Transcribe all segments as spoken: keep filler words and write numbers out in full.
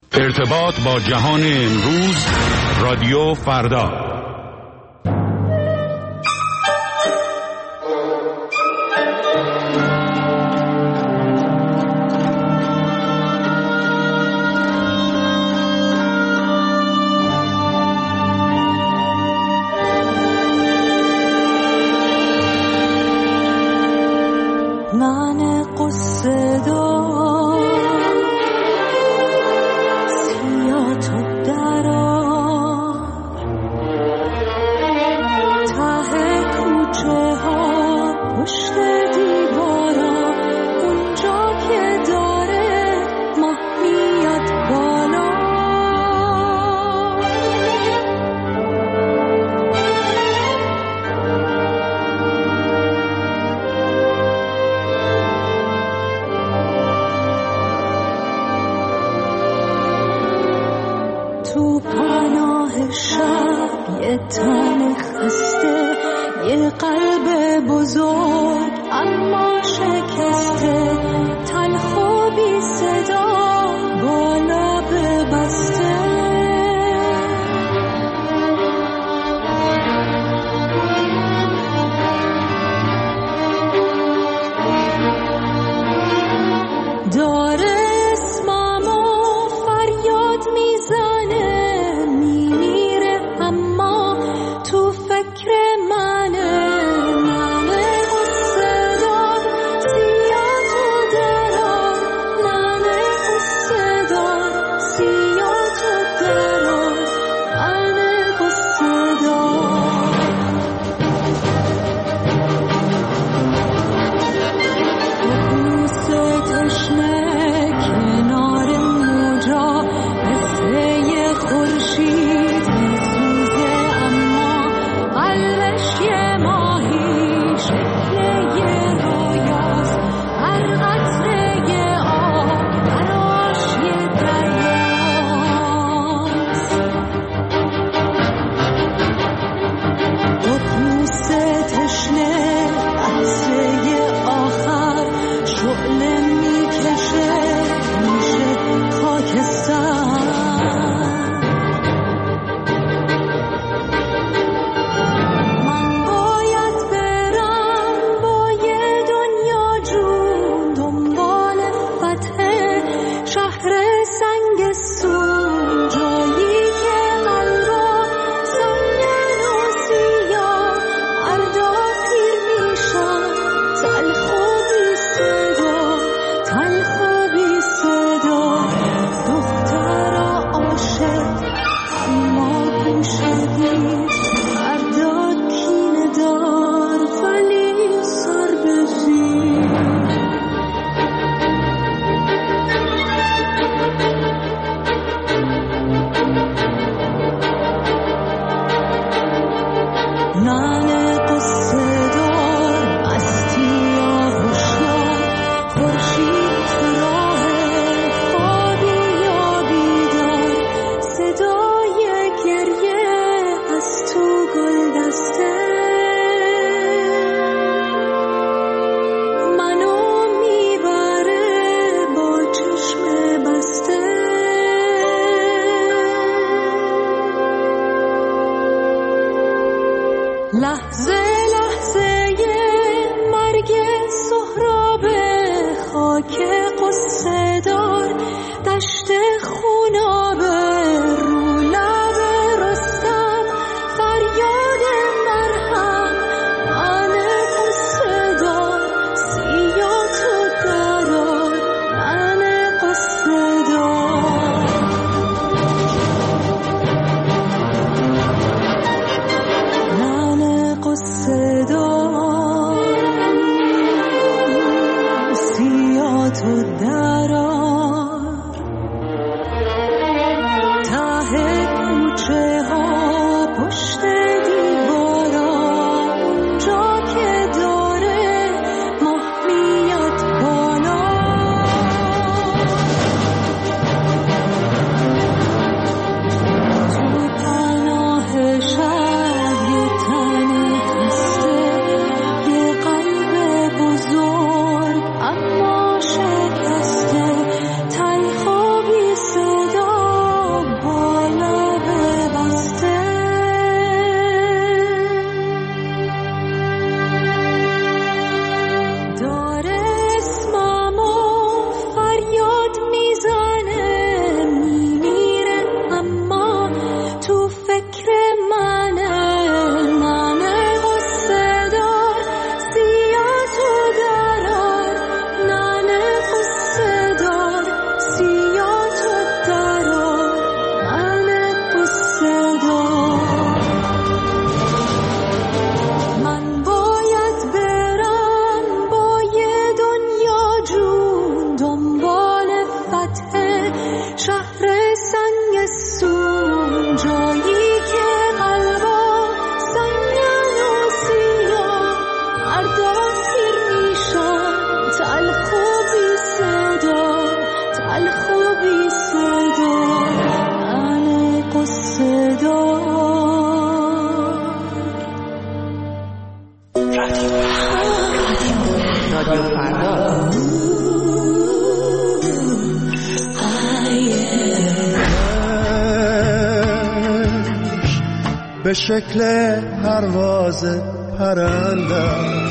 ارتباط با جهان امروز، رادیو فردا. من قصه دار سیا تو درار ته کوچه ها پشت دیوارا اونجا که داره ماه میاد بالا تو پناه شب یه تن خسته، یه قلب بزرگ اما شکسته، تلخ و بی صدا با لب بسته. داره اسممو فریاد میزنه، میمیره اما تو فکر منه. ننه قصه دار سیا تو درار، ننه قصه دار سیا تو درار، ننه قصه دار. قوسه تشنه کنار موجا مثل یه خورشید میسوزه، اما قلبش یه ماهی شکل یه رویاست. هر قطره یه آب براش یه دریاست. ققنوسه تشنه لحظه آخر شعله میکشه میشه خاکستر. من باید برم با یه دنیا جون دنبال فتح شهر سنگستون، جایی که قلبا سنگن و سیاه فردا پیر میشن، تلخ و بی صدا، تلخ و بی صدا. دخترا عاشق اما گوشه‌گیر، فردا کینه دار ولی سر به زیر. ننه قصه دار مستی آغوشیار، خورشید تو راه خوابی یا بیدار، صدای گریه از تو گل دسته. منو میبره با چشم بسته. لحظه لحظه مرگ سهراب خاک قصه دار، دشت خوناب رو لب رستم، فریاد مرهم. ننه قصه دار سیا تو درار، ننه قصه دار. ننه قصه دار سیا تو درار، به شکل پرواز پرندم.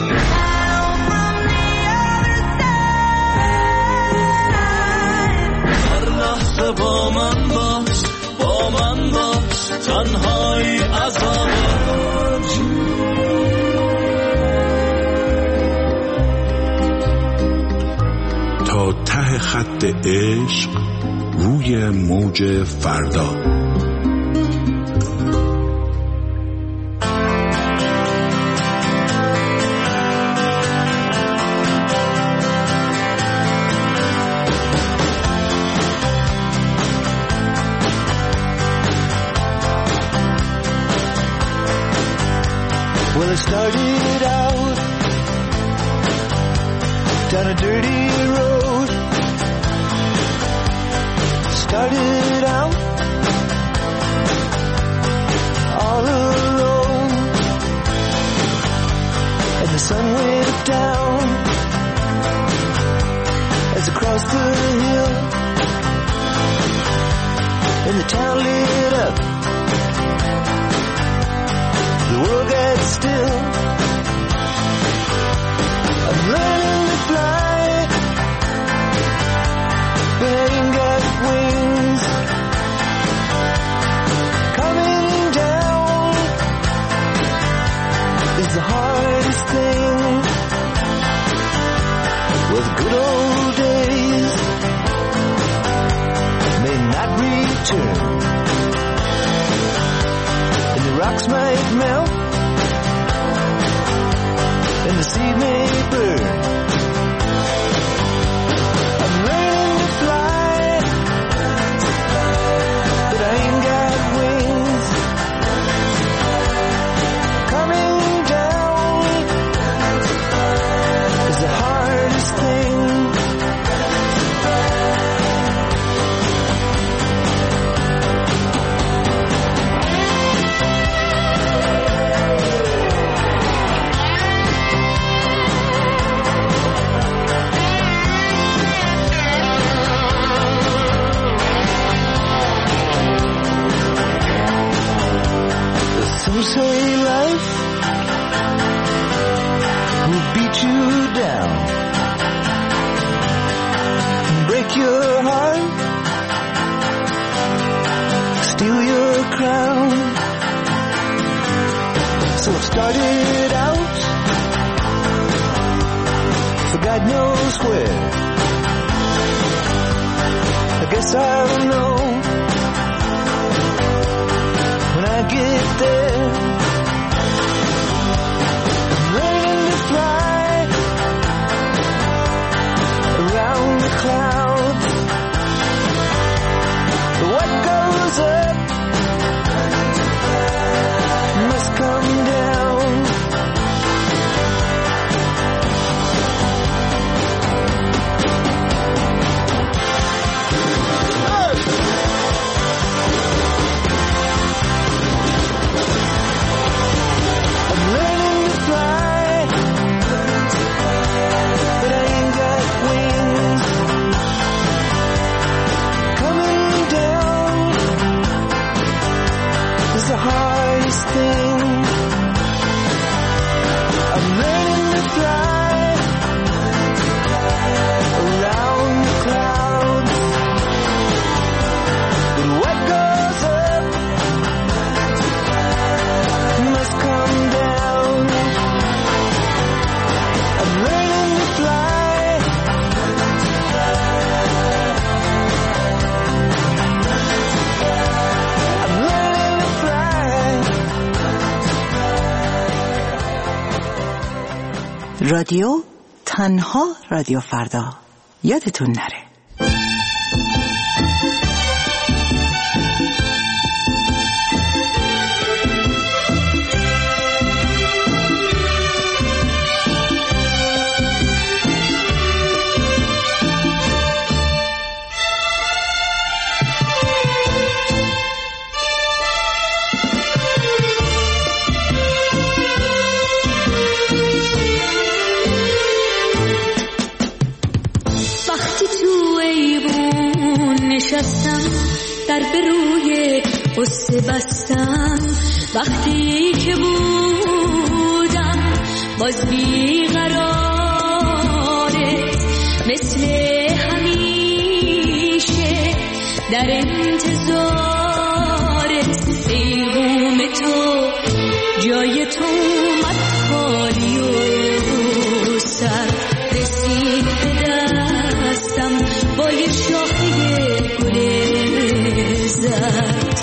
هر لحظه با من باش، با من باش، تنهایی عذاب تا ته خط عشق روی موج فردا. Well, it started out down a dirty road. Started out all alone, and the sun went down as I crossed the hill, and the town lit up. The world got still. I'm learning to fly, but I ain't got wings. Coming down is the hardest thing. Well, the good old days may not return, and the rocks might melt, and the sea may burn. I'm learning to fly, but I ain't got wings. Coming down is the hardest thing. Some say life will beat you down, break your heart, steal your crown. So I started out for God knows where. I guess I'll know when I get there. I'm learning to fly around the clouds. What goes up must come down. The hardest thing. I'm learning to fly around the clouds, but what goes up must come down. I'm learning to fly. I'm learning to fly. رادیو تنها رادیو فردا. یادتون نره. نشستم در به روی قصه بستم وقتی که بودم باز بیقرارت، مثل همیشه در انتظارت. پیغام تو جای تو اومد خالی و سر رسید به دستم با یه شاخه گل زرد.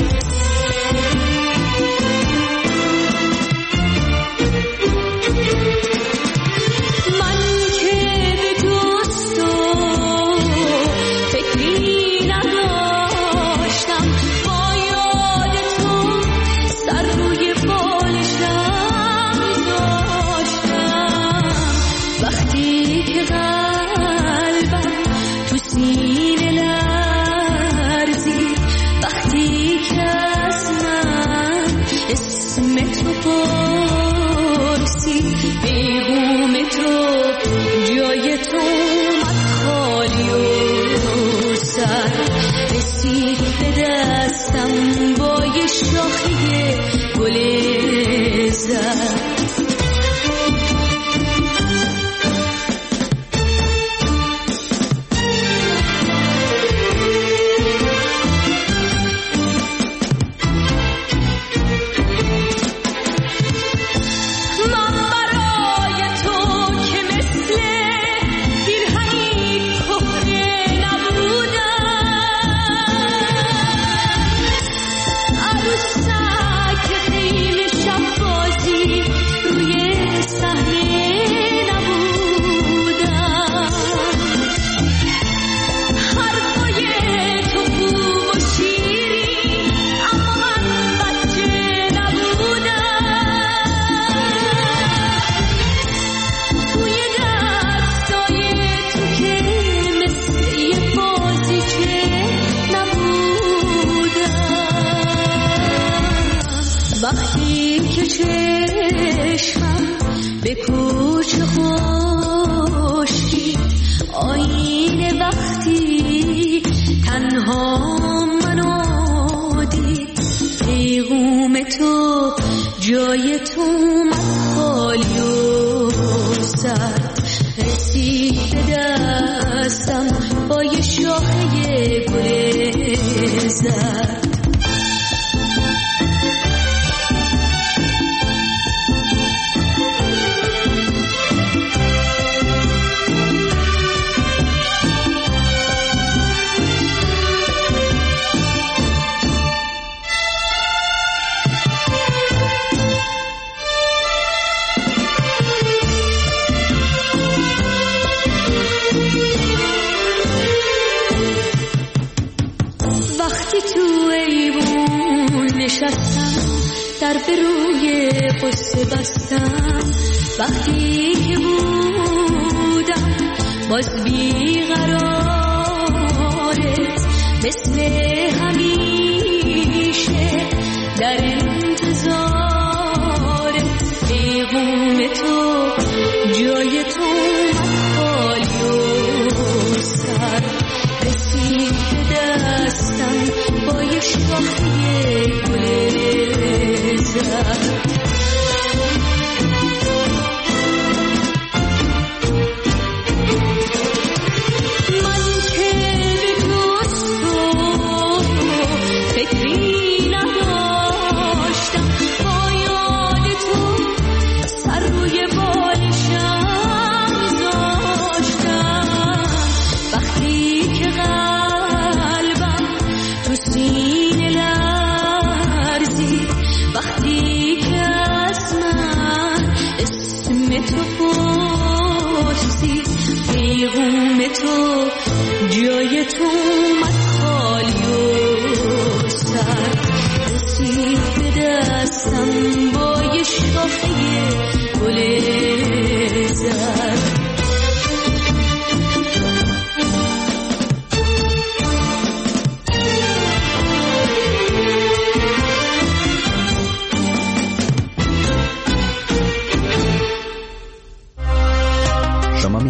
وقتی که چشمم به کوچه خشکی آینه، وقتی تنها منو دید، پیغام تو جای تو اومد خالی و سرد، رسید به دستم با یه شاخه گل زرد. در به روی قصه بستم، وقتی که بودم باز بیقرارت، مثل همیشه در انتظارت. پیغام تو جای تو خالی و سر، رسید به دستم با یه شاخه گل زرد. من که به دوست و فکری نداشتم، با یاد تو سر روی بالشم داشتم، وقتی که قلبم تو سینه لرزید،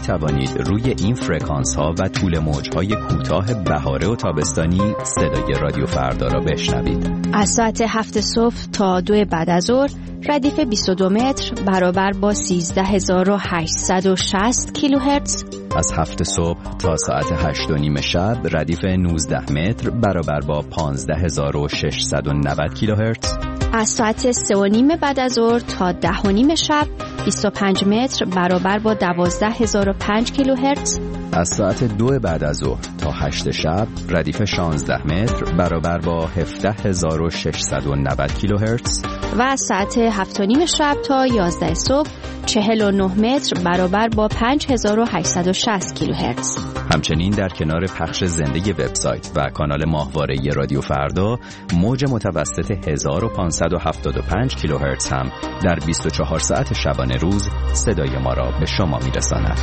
توانید روی این فرکانس ها و طول موج های کوتاه بهاره و تابستانی صدای رادیو فردا را بشنوید. از ساعت هفت صبح تا دو بعد از ظهر ردیف بیست و دو متر برابر با سیزده هزار و هشتصد و شصت کیلوهرتز. از هفت صبح تا ساعت هشت و نیم شب ردیف نوزده متر برابر با پانزده هزار و ششصد و نود کیلوهرتز. از ساعت سه و نیم بعد از ظهر تا ده و نیم شب بیست و پنج متر برابر با دوازده هزار و پنج کیلوهرتز. از ساعت دو بعد از ظهر تا هشت شب ردیف شانزده متر برابر با هفده هزار و ششصد و نود کیلوهرتز. و از ساعت هفت و نیم شب تا یازده صبح چهل و نه متر برابر با پنج هزار و هشتصد و شصت کیلوهرتز. همچنین در کنار پخش زنده وبسایت و کانال ماهواره رادیو فردا، موج متوسط هزار و پانصد و هفتاد و پنج کیلوهرتز هم در بیست و چهار ساعت شبانه روز صدای ما را به شما میرساند.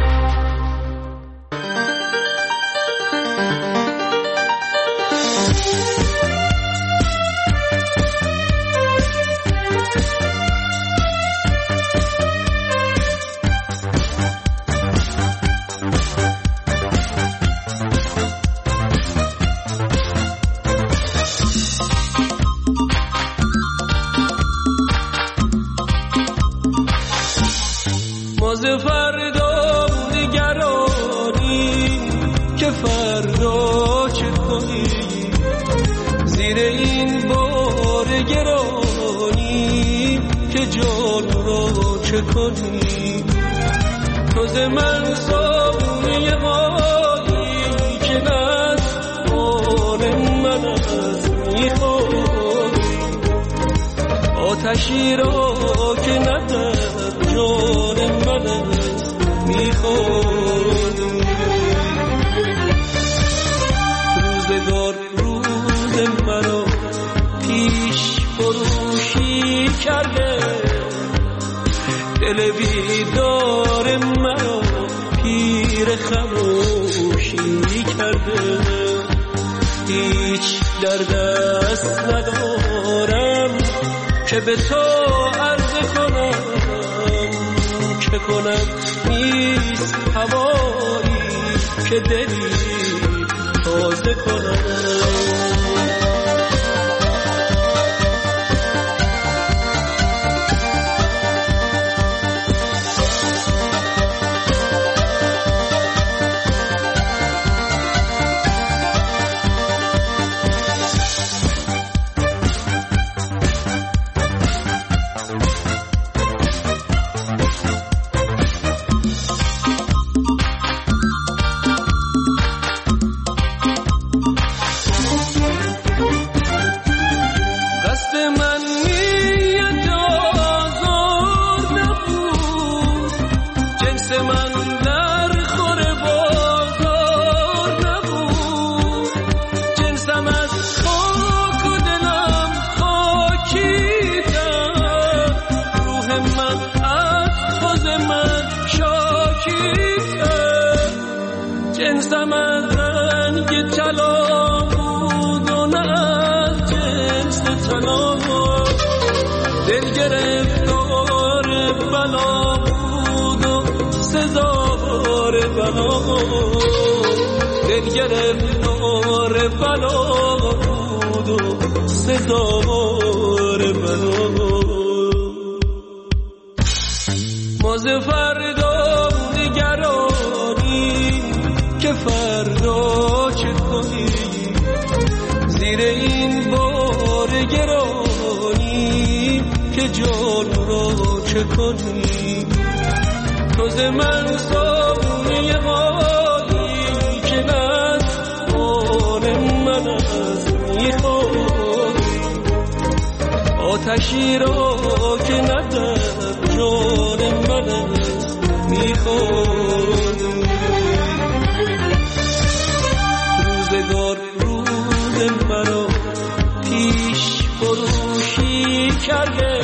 فردا نگرانی که فردا چه کنی، زیر این بار گرانی که جان را چه کنی. توز من صابونه غالی که نست آن من از میخوری، آتشی را که ندر جان من از میخوری. روزگار روز مرا پیش فروشی کرده، دل بیدار مرا پیر خموشی کرده. هیچ در دست ندارم که به تو عرض کنم، چه کنم نیست هوایی که دلی تازه کنم. جنسم از رنگ طلا بود و نه از جنس طلا، دل گرفتار بلا بود و سزار بلا، دل گرفتار بلا بود و سزار بلا. ماز فردا نگرانی که فردا چه کنی، زیر این بار گرانی که جان را چه کنی. توز من صابونه غالی که نست آن من از میخوری، آتشی را که ندر جان من از میخوری. روزگار روز مرا پیش فروشی کرده،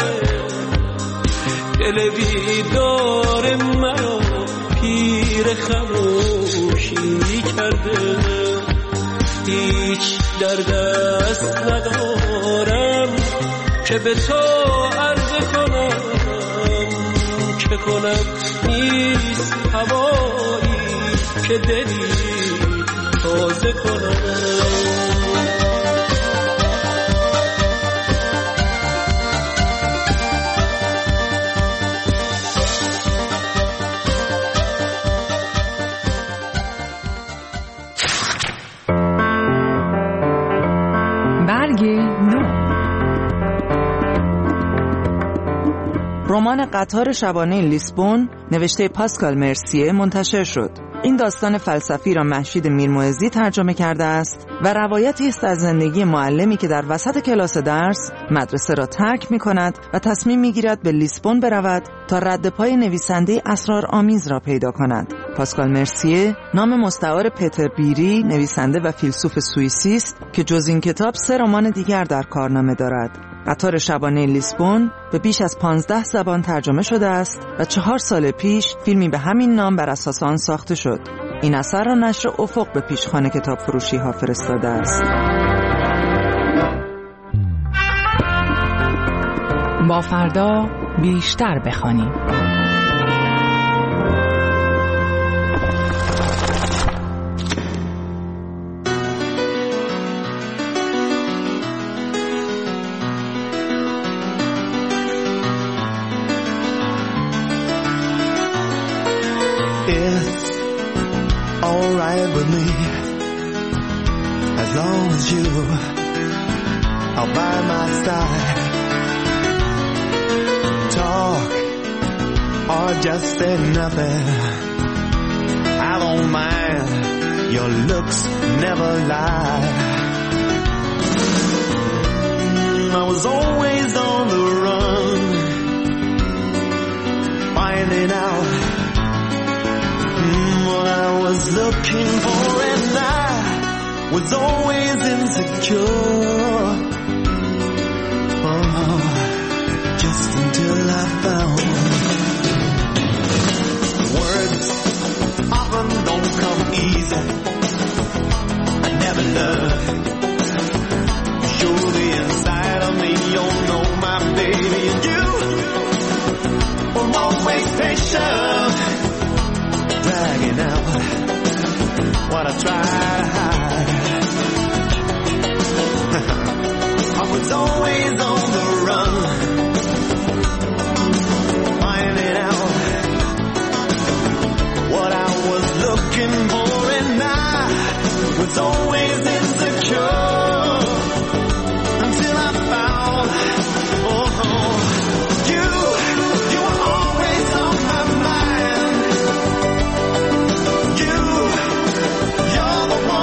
دل بیدار مرا پیر خموشی کرده. هیچ در دست ندارم که به تو عرض کنم، چه کنم نیست هوایی که دلی تازه کنه. رمان قطار شبانه لیسبون نوشته پاسکال مرسیه منتشر شد. این داستان فلسفی را مهشید میرموعظی ترجمه کرده است و روایتی است از زندگی معلمی که در وسط کلاس درس مدرسه را ترک می کند و تصمیم می گیرد به لیسبون برود تا رد پای نویسنده اسرارآمیز را پیدا کند. پاسکال مرسیه نام مستعار پتر بیری نویسنده و فیلسوف سوئیسی است که جز این کتاب سه رمان دیگر در کارنامه دارد. قطار شبانه لیسبون به بیش از پانزده زبان ترجمه شده است و چهار سال پیش فیلمی به همین نام بر اساس آن ساخته شد. این اثر را نشر افق به پیشخوان کتاب فروشی ها فرستاده است. با فردا بیشتر بخوانیم. It's alright with me as long as you are by my side. Talk or just say nothing, I don't mind, your looks never lie. I was always on the run, finding out what I was looking for, and I was always insecure. Oh, just until I found words often don't come easy. I never learned. Surely inside of me, you'll know my baby, and you were always patient, dragging out what I try to hide. I was always on the run, finding out what I was looking for, and I was always insecure until I found, oh, you, you were always on my mind. You're the one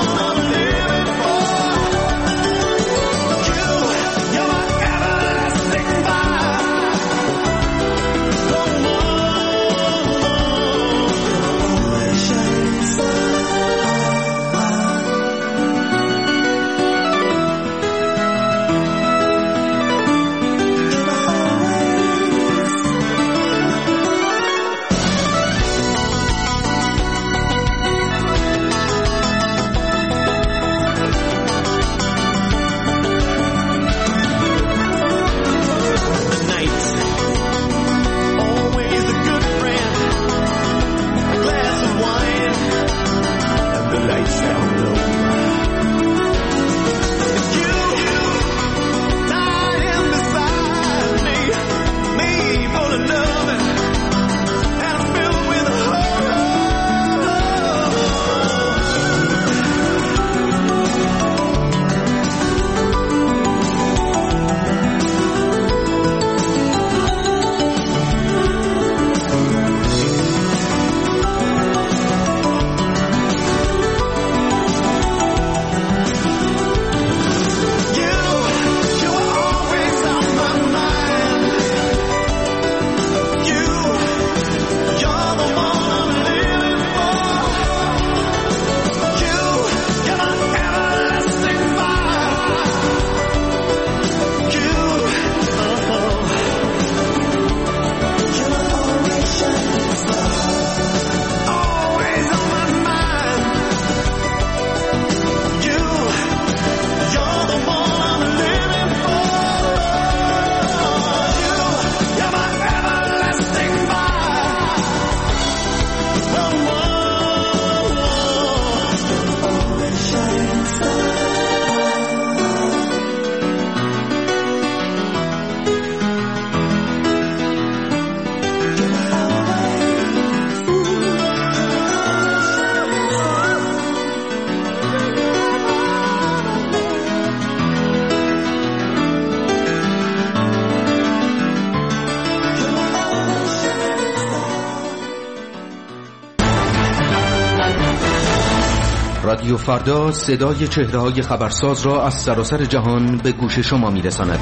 رادیو فردا صدای چهره‌های خبرساز را از سراسر جهان به گوش شما می‌رساند.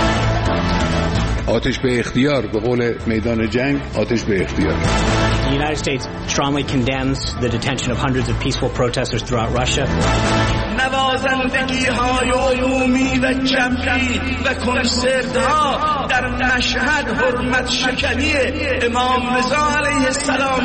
آتش به اختیار، به قول میدان جنگ، آتش به اختیار. The United States strongly condemns the detention of hundreds of peaceful protesters throughout Russia. نوازندگی‌های عمومی و جمعی و کنسرت‌ها در مشهد حرمت شکنی امام رضا علیه السلام.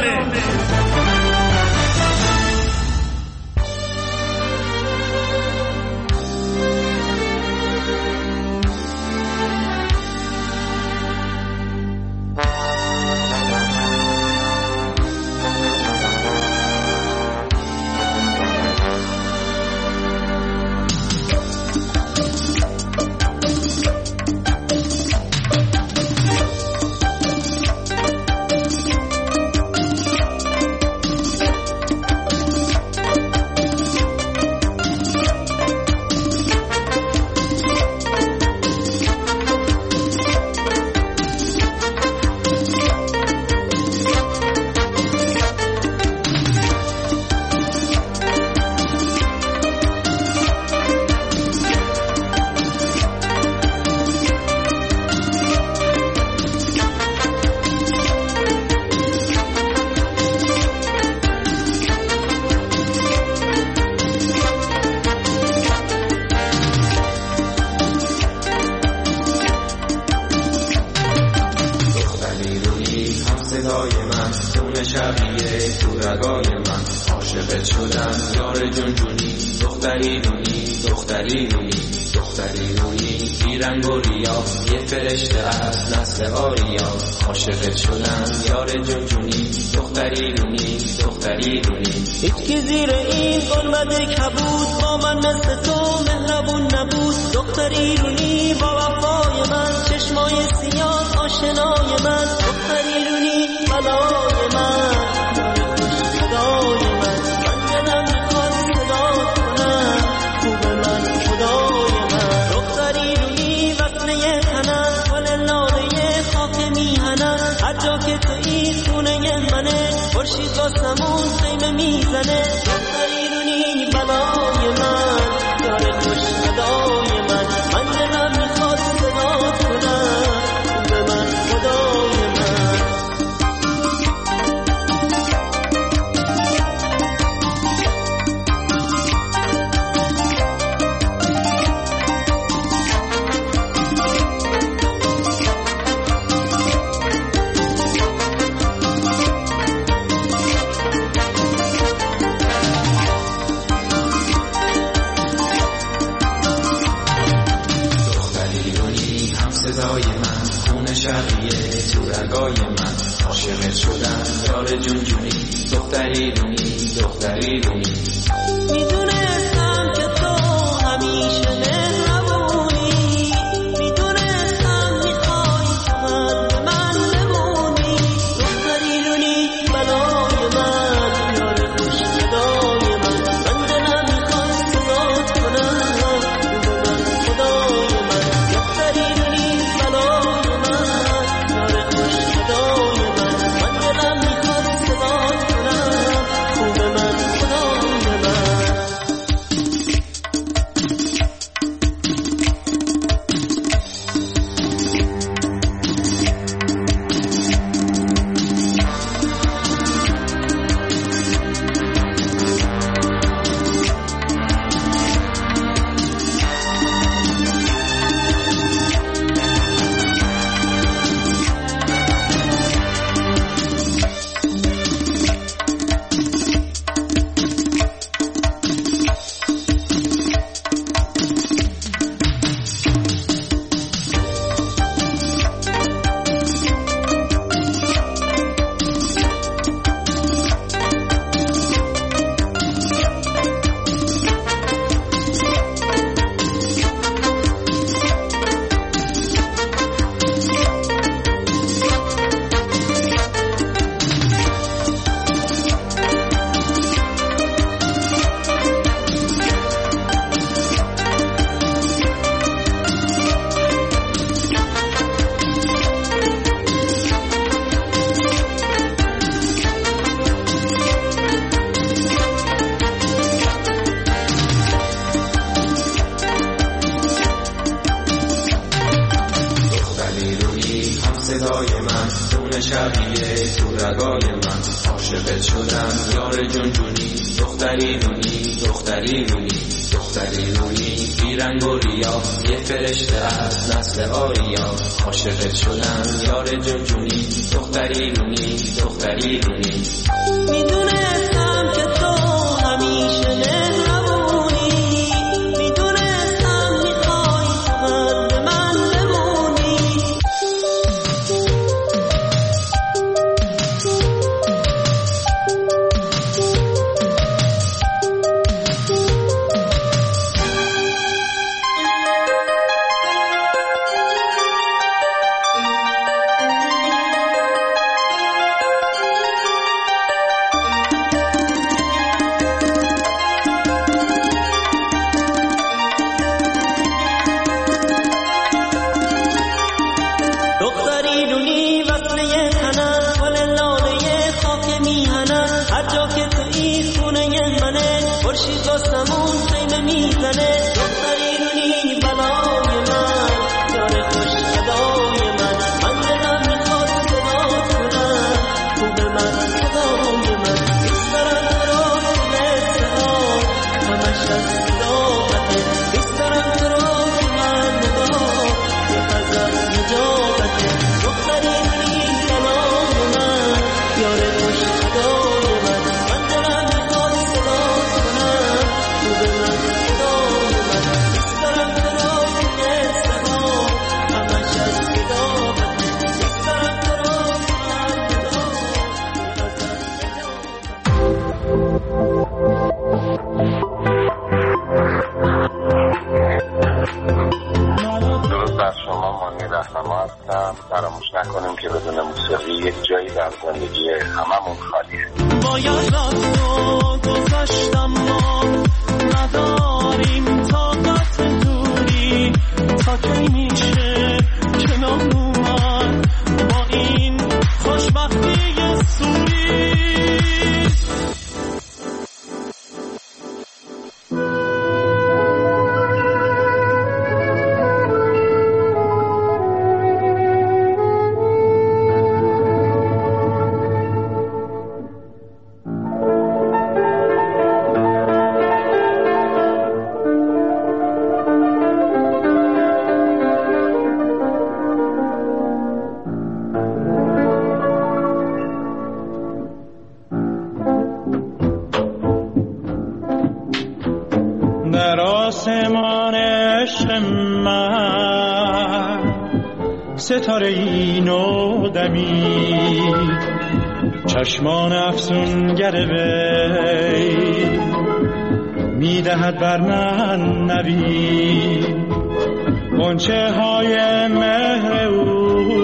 شبیه تو رگای من، عاشقت شدم یار جونجونی، دختری رونی دختری رونی دختری رونی، بیرنگ و ریا یه فرشته از نسل آریا، عاشقت شدم یار جونجونی، دختری رونی دختری رونی. میدونستم که تو همیشه مهربونی، میدونستم میخوای من به من بمونی. فراموش نکنیم که بدون موسیقی یک جایی در زندگی هممون خالیه. باید راستو گذاشتم ما نداریم طاقت دوری، تا کی میشه کنار اومد با این خوشبختی سوری. ستاره اینو دمید، چشمان افسونگر وی میدهد بر من نوید، غنچه های مهر او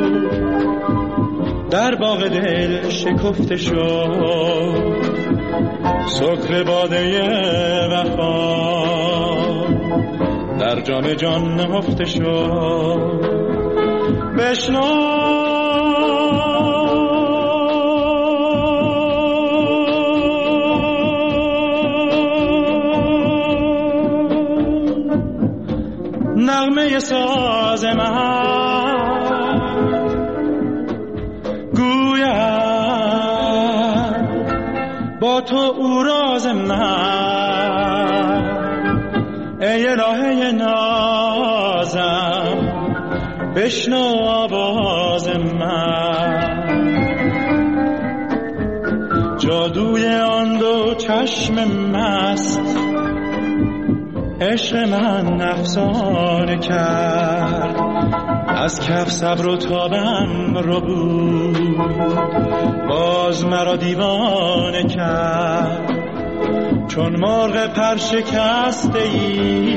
در باغ دل شکفته شد، سکر باده وفا در جام جان نهفته شد. بشنو نغمه ساز من، گویم با تو او راز من، ای الهه نازم بشنو آواز من. جادوی آن دو چشم مست عشق من افسانه کرد، از کف صبر و تابم رو بود، باز مرا دیوانه کرد. چون مرغ پر شکسته ای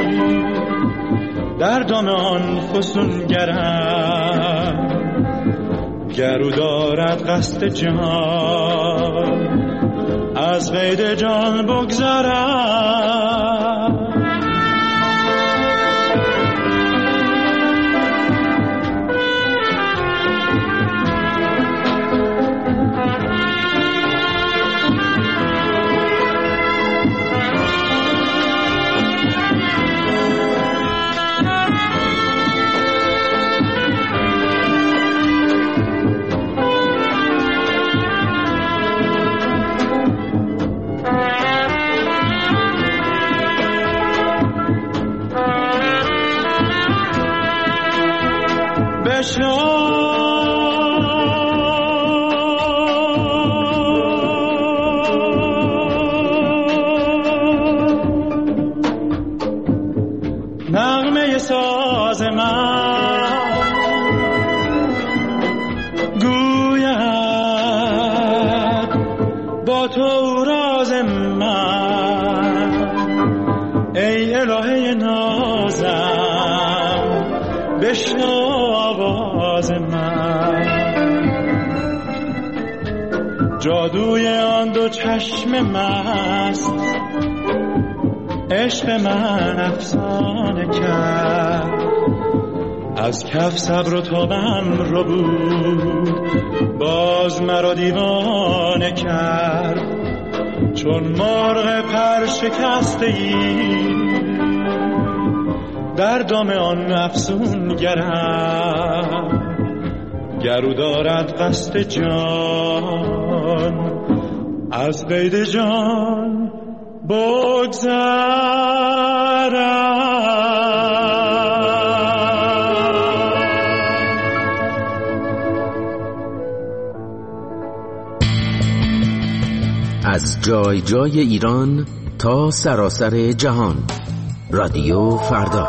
در دام آن فسونگرم، گرو دارد قصد جان از قید جان بگذرم. نغمه ساز من گوید با تو راز من، ای الهه نازم بشنو آواز من. جادوی آن دو چشم مست عشق من افسانه کرد، از کف صبر و تابم رو بود، باز مرا دیوانه کرد. چون مرغ پر شکسته ای در دام آن افسونگرم، گرو دارد قصد جان از قید جان بگذرم. از جای جای ایران تا سراسر جهان، رادیو فردا.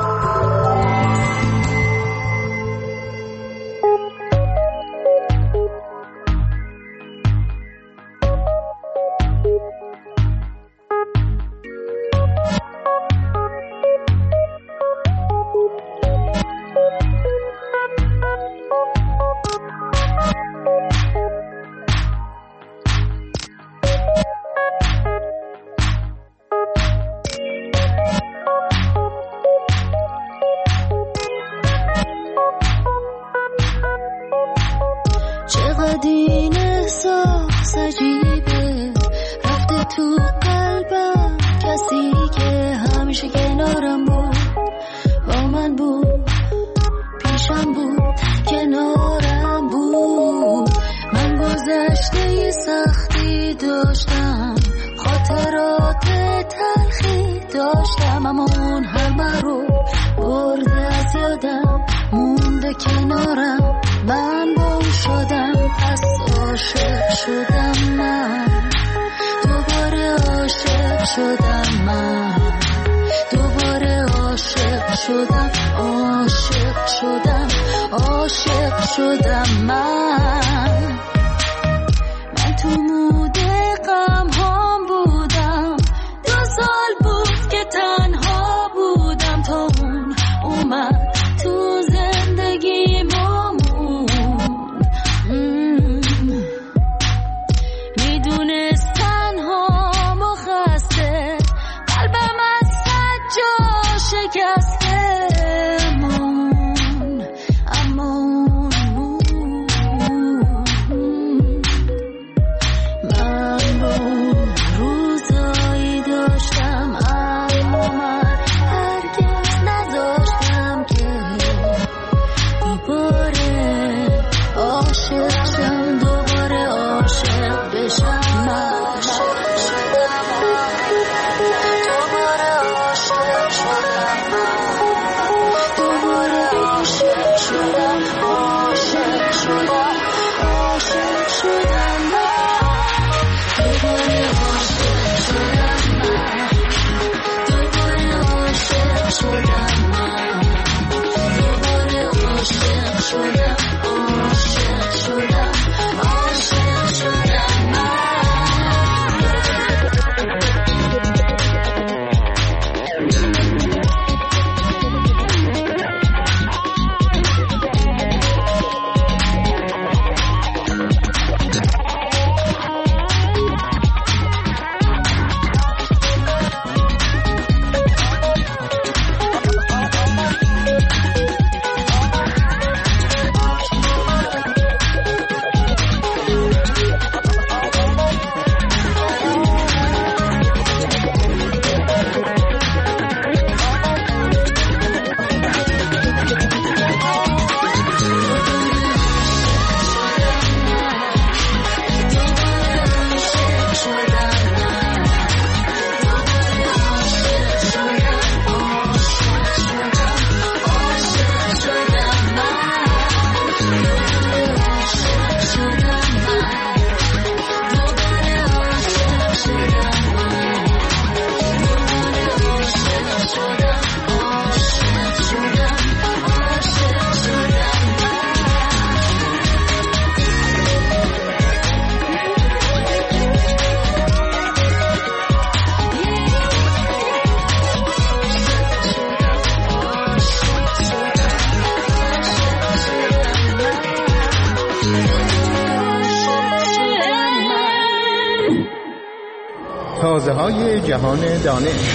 سازهای جهان دانش.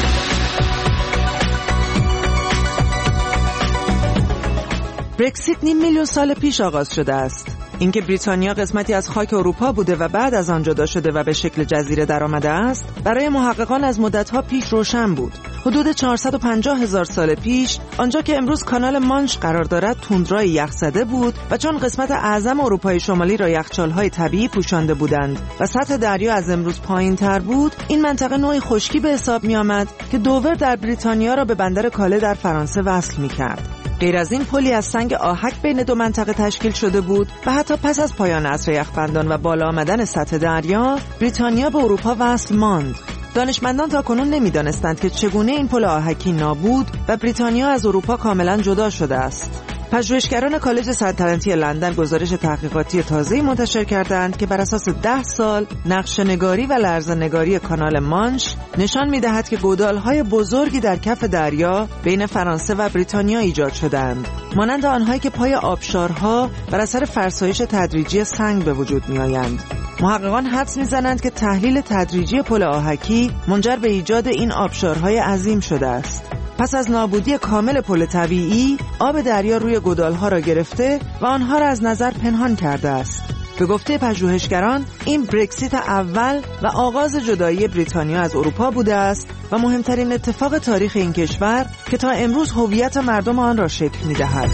برکسیت نیم میلیون سال پیش آغاز شده است. اینکه بریتانیا قسمتی از خاک اروپا بوده و بعد از آن جدا شده و به شکل جزیره درآمده است، برای محققان از مدت‌ها پیش روشن بود. حدود چهارصد و پنجاه هزار سال پیش، آنجا که امروز کانال مانش قرار دارد، توندرای یخزده بود و چون قسمت اعظم اروپای شمالی را یخچال‌های طبیعی پوشانده بودند و سطح دریا از امروز پایین‌تر بود، این منطقه نوعی خشکی به حساب می‌آمد که دوور در بریتانیا را به بندر کاله در فرانسه وصل می‌کرد. غیر از این، پلی از سنگ آهک بین دو منطقه تشکیل شده بود و حتی پس از پایان عصر یخبندان و بالا آمدن سطح دریا، بریتانیا به اروپا وصل ماند. دانشمندان تاکنون نمی‌دانستند که چگونه این پل آهکی نابود و بریتانیا از اروپا کاملا جدا شده است. پژوهشگران کالج سلطنتی لندن گزارش تحقیقاتی تازه‌ای منتشر کردند که بر اساس ده سال نقشه‌نگاری و لرزه‌نگاری کانال مانش نشان می‌دهد که گودال‌های بزرگی در کف دریا بین فرانسه و بریتانیا ایجاد شدند، مانند آنهایی که پای آبشارها بر اثر فرسایش تدریجی سنگ به وجود می‌آیند. محققان حدس می‌زنند که تحلیل تدریجی پل آهکی منجر به ایجاد این آبشارهای عظیم شده است. پس از نابودی کامل پل طبیعی، آب دریا روی گودال‌ها را گرفته و آنها را از نظر پنهان کرده است. به گفته پژوهشگران، این برکسیت اول و آغاز جدایی بریتانیا از اروپا بوده است و مهمترین اتفاق تاریخ این کشور که تا امروز هویت مردم آن را شکل می‌دهد.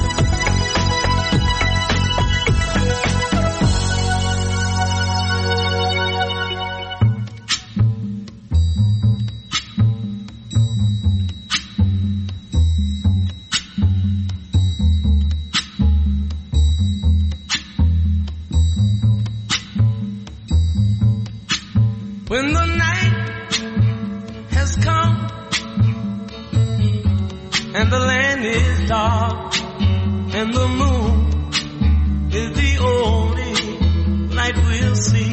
When the night has come and the land is dark and the moon is the only light we'll see.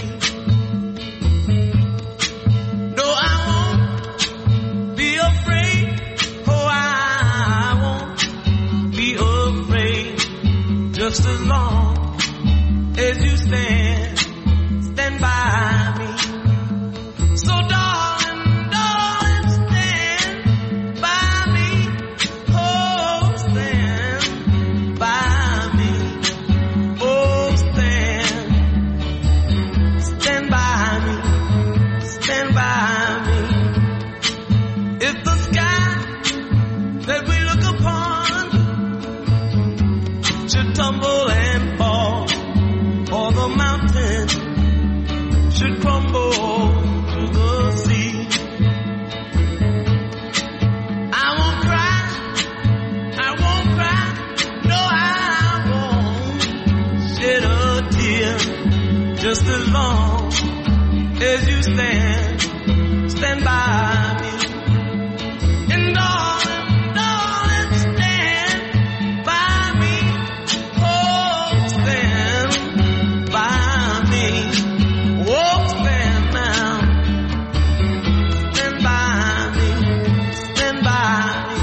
No, I won't be afraid. Oh, I won't be afraid. Just as long as you stand, stand by me. So darling, darling, stand by me. Oh, stand by me. Oh, stand, stand by me. Stand by me. If the sky that we look upon should tumble and fall, or the mountain should crumble to the sea, I won't cry, I won't cry, no, I won't shed a tear. Just as long as you stand, stand by me. And darling, darling, stand by me. Oh, stand by me. Oh, stand now. Stand by me. Stand by me.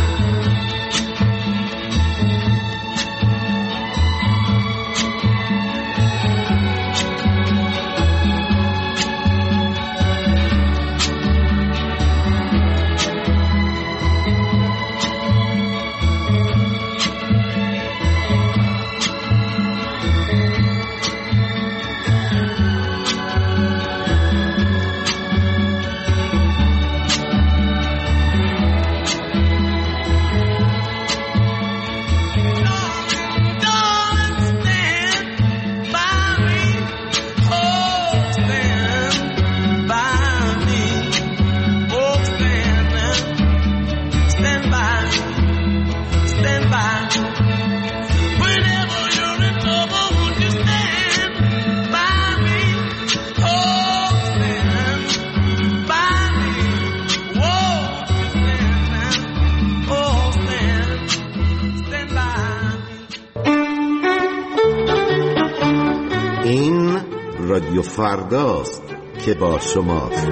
رادیو فرداست که با شماست.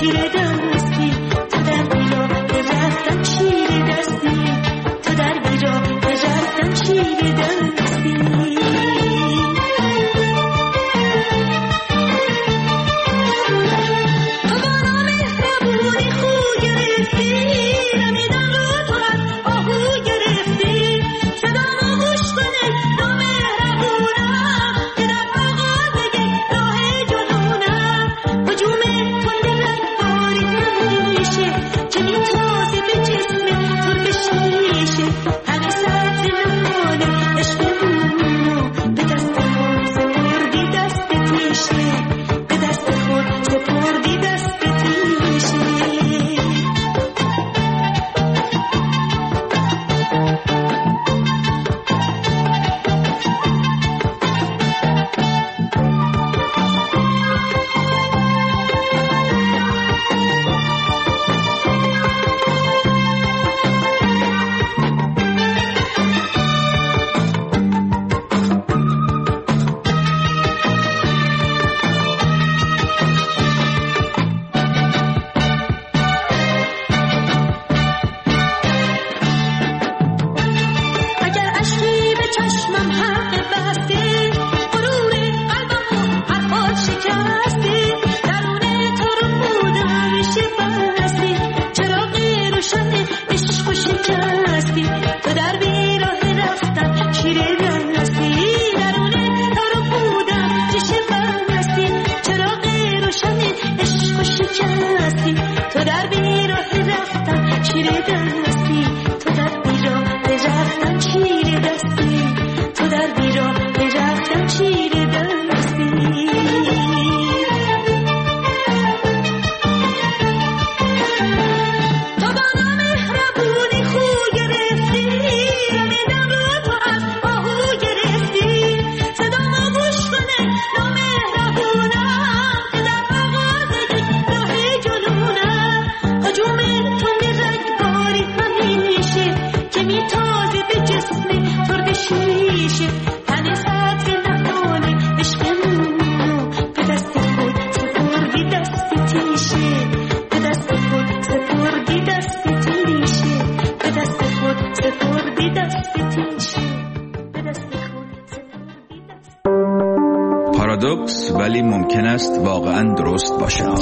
پارادوکس ولی ممکن است واقعا درست باشد.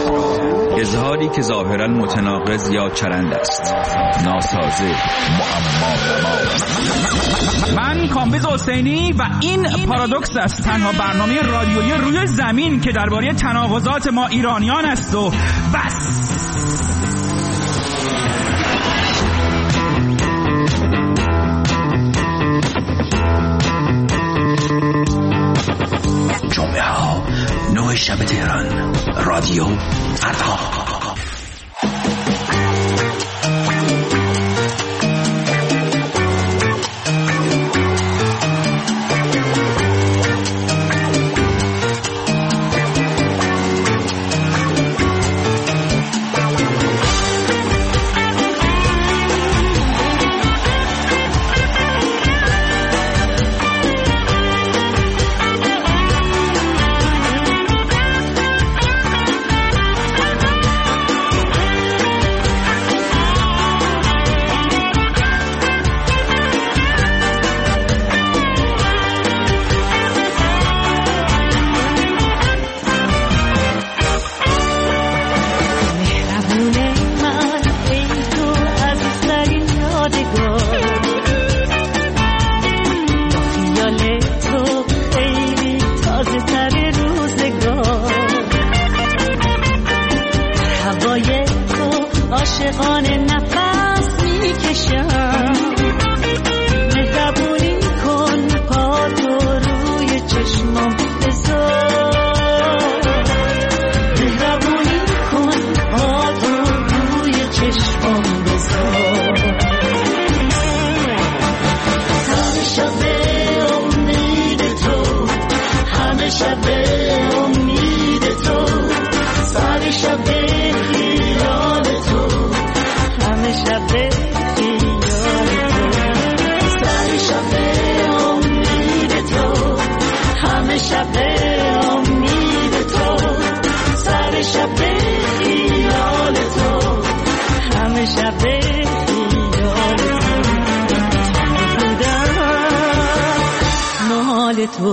اظهاری که ظاهرا متناقض یا چرند است، ناسازه، معما. من کامبیز حسینی و این پارادوکس است، تنها برنامه رادیویی روی زمین که درباره تناقضات ما ایرانیان است و بس. جمعه ها نه شب تهران، رادیو فردا. شب خیال تو همه شب خیال تو.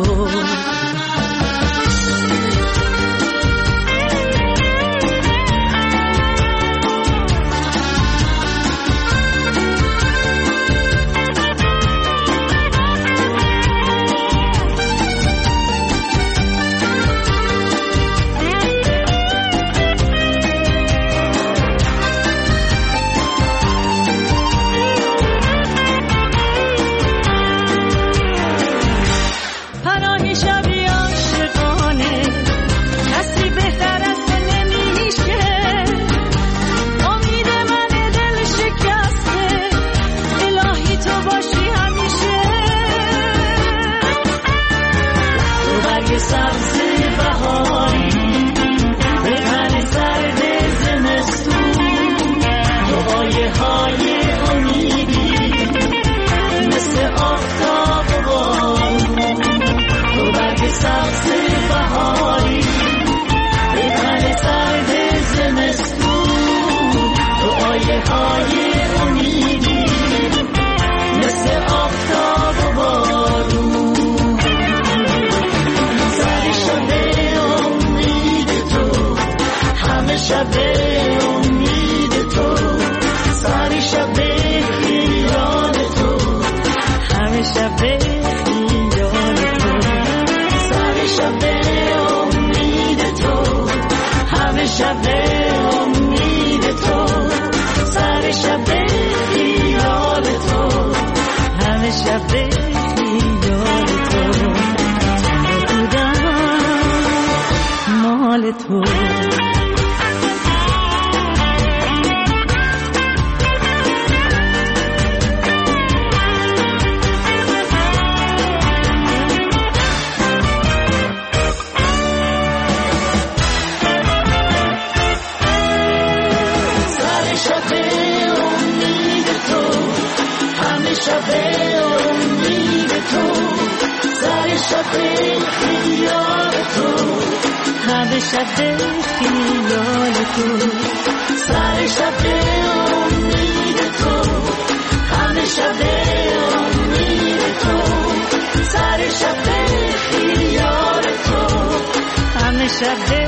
شب